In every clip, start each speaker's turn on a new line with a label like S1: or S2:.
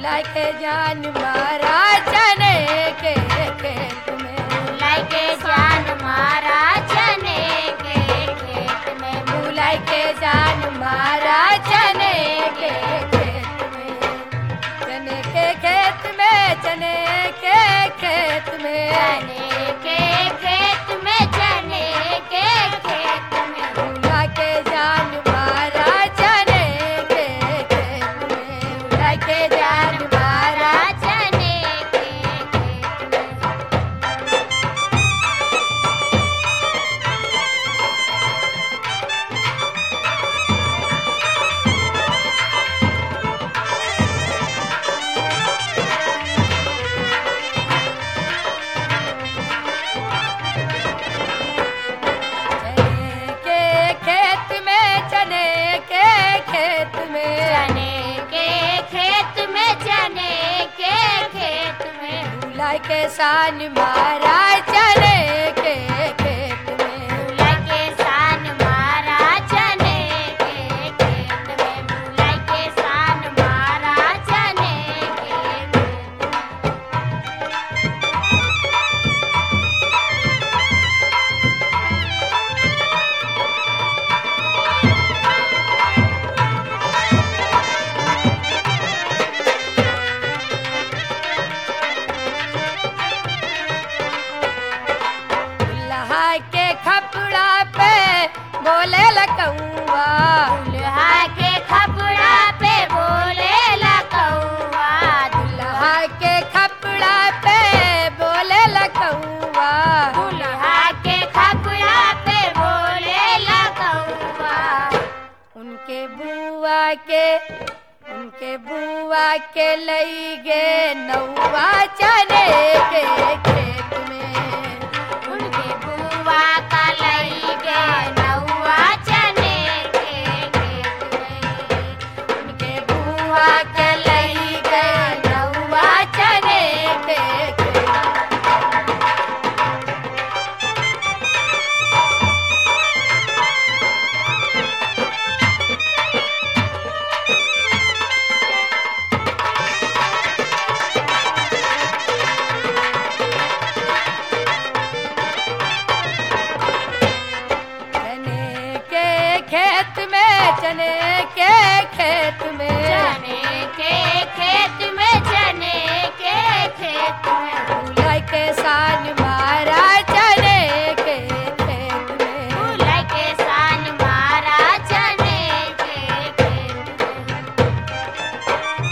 S1: बुला के जान मारा चने के खेत में,
S2: बुला के जान मारा चने के खेत में,
S1: बुला के जान मारा चने के खेत में, चने के खेत में, चने के खेत में,
S2: चने के खेत में, चने के खेत में,
S1: बुला के जान मारा चने के खेत में, बुला के जान मारा
S2: चने के खेत में।
S1: चने के खेत में, चने के खेत में,
S2: चने के खेत में, चने के खेत में,
S1: बुला के सान मारा चने के खेत में,
S2: बुला के सान मारा चने के खेत में, बुला के सान मारा चने के खेत में।
S1: दुल्हा के खपड़ा पे बोले लकौआ,
S2: दुल्हा के खपड़ा पे बोले लकौआ,
S1: दुल्हा के खपड़ा पे बोले लकौआ,
S2: दुल्हा के खपड़ा पे बोले लकौआ।
S1: उनके बुआ के लई गे नौवा चने के खेत में,
S2: उनके बुआ का लई गए नौवा चने के खेत में,
S1: उनके बुआ के लई गे नौवा चने के खेत में। चने के खेत में, चने के खेत में,
S2: चने के खेत में, चने के खेत में,
S1: बुला के सान मारा चने के खेत में,
S2: बुला के सान मारा चने के खेत में।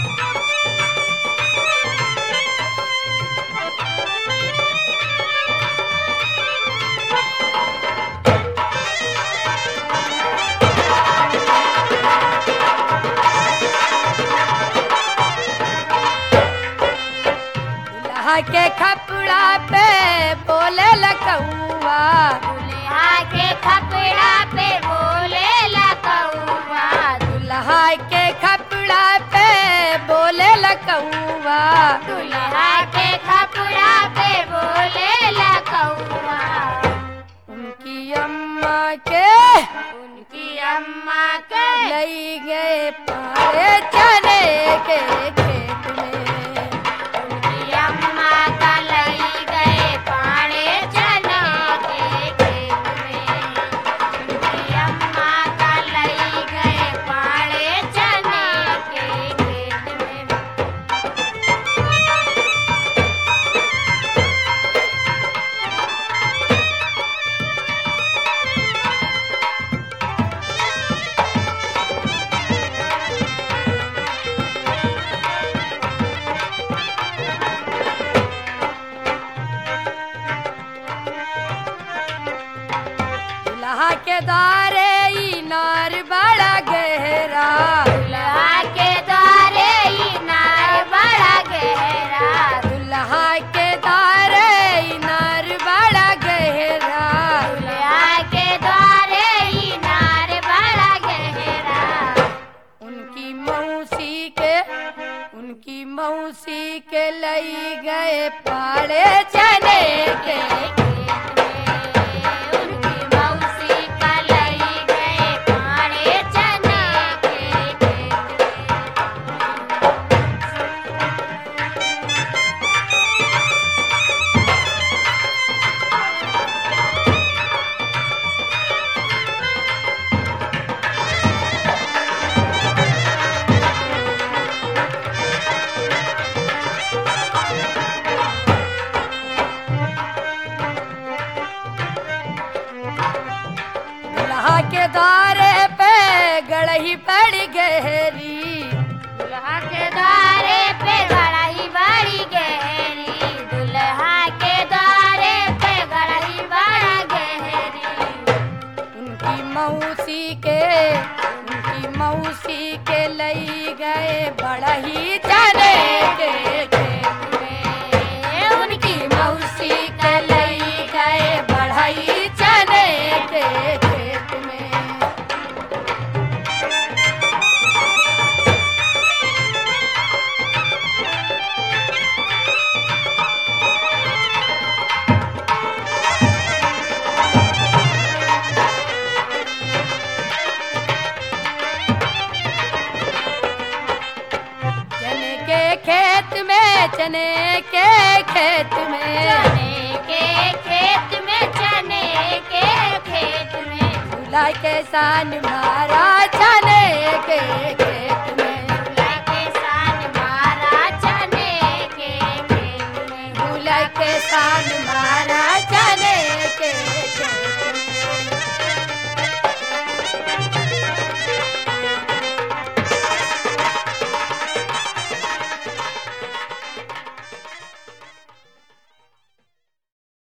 S1: दुल्हा के खपड़ा पे बोले लकौआ,
S2: दुल्हा के खपड़ा पे बोले लकौआ,
S1: दुल्हा के खपड़ा पे बोले लकौआ,
S2: दुल्हा के खपड़ा पे बोले लकौआ।
S1: उनकी अम्मा के
S2: उनकी अम्मा के
S1: लई गए पारे चने के खेत में,
S2: उनकी अम्मा का लई गए पाने चने के खेत में, उनकी अम्मा का लई गए पाने चने के खेत में।
S1: दुल्हा के दारे इनार बड़ा गहरा,
S2: दुल्हा के द्वारे इनार बड़ा गहरा,
S1: दुल्हा के दारे इनार बड़ा गहरा,
S2: दुल्हा के द्वारे इनार बड़ा गहरा।
S1: उनकी मौसी के लई गए पाड़े चने के
S2: खेत में उनकी मौसी का लई गए पाने चने के खेत में।
S1: गढ़ही बड़ी गहरी।
S2: दुल्हा के द्वारे पे गढ़ही बड़ी गहरी, दुल्हा के द्वारे पे गढ़ही बड़ा गहरी।
S1: उनकी मौसी के लई गए बड़ही चने के खेत में। उनकी मौसी के लई गए बड़ही चने के खेत में। चने के खेत में, चने के खेत में,
S2: चने के खेत में, चने के खेत में।
S1: झूला के सान मारा चने के खेत में।
S2: झूला के सान मारा चने के खेत में।
S1: झूला के सान मारा